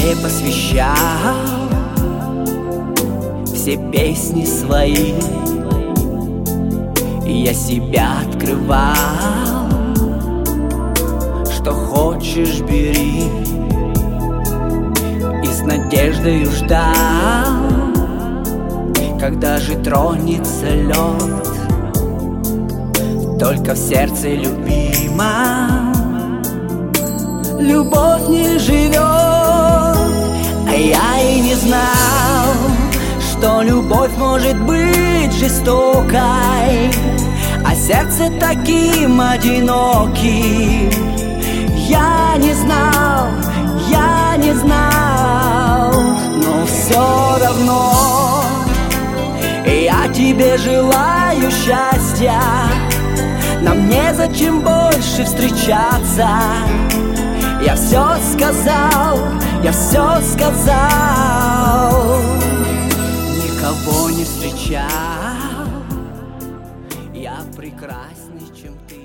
тебе посвящал все песни свои, и я себя открывал. Что хочешь, бери, и с надеждою ждал, когда же тронется лед. Только в сердце любимом любовь не живет. А я и не знал, что любовь может быть жестокой, а сердце таким одиноким. Я не знал, но все равно я тебе желаю счастья. Нам незачем больше встречаться. Я все сказал, никого не встречал. Я прекрасней, чем ты.